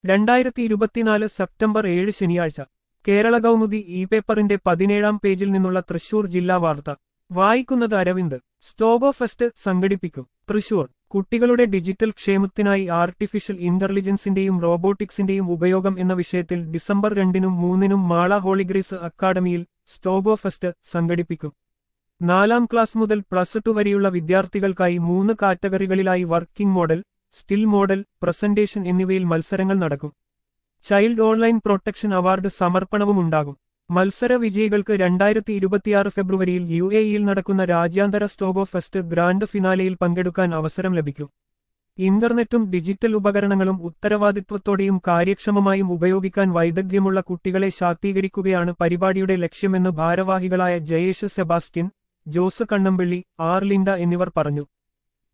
2024 September 7 ശനിയാഴ്ച Kerala Kaumudi E പേപ്പറിന്റെ 17-ാം പേജിൽ നിന്നുള്ള തൃശൂർ ജില്ലാ വാർത്ത വായിക്കുന്നത് അരവിന്ദ്. സ്റ്റോഗോ ഫെസ്റ്റ് സംഘടിപ്പിക്കും. തൃശൂർ. കുട്ടികളുടെ ഡിജിറ്റൽ ക്ഷേമത്തിനായി ആർട്ടിഫിഷ്യൽ ഇന്റലിജൻസിന്റെയും റോബോട്ടിക്സിന്റെയും ഉപയോഗം എന്ന വിഷയത്തിൽ ഡിസംബർ 2-നും 3-നും മാള ഹോളിഗ്രേസ് അക്കാഡമിയിൽ സ്റ്റോഗോ ഫെസ്റ്റ് സംഘടിപ്പിക്കും. 4-ാം ക്ലാസ് മുതൽ +2 വരെയുള്ള വിദ്യാർത്ഥികൾക്കായി 3 കാറ്റഗറികളിലായി working model, still model, presentation എന്നിവയിൽ മത്സരങ്ങൾ നടക്കും. ചൈൽഡ് ഓൺലൈൻ പ്രൊട്ടക്ഷൻ അവാർഡ് സമർപ്പണവുമുണ്ടാകും. മത്സര വിജയികൾക്ക് 2026 ഫെബ്രുവരിയിൽ UAEയിൽ നടക്കുന്ന രാജ്യാന്തര സ്റ്റോഗോ ഫെസ്റ്റ് ഗ്രാൻഡ് ഫിനാലെയിൽ പങ്കെടുക്കാൻ അവസരം ലഭിക്കും. ഇന്റർനെറ്റും ഡിജിറ്റൽ ഉപകരണങ്ങളും ഉത്തരവാദിത്വത്തോടെയും കാര്യക്ഷമമായും ഉപയോഗിക്കാൻ വൈദഗ്ധ്യമുള്ള കുട്ടികളെ ശാക്തീകരിക്കുകയാണ് പരിപാടിയുടെ ലക്ഷ്യമെന്ന് ഭാരവാഹികളായ ജയേഷ് സെബാസ്റ്റ്യൻ, ജോസ് കണ്ണമ്പള്ളി, ആർ ലിൻഡ എന്നിവർ പറഞ്ഞു.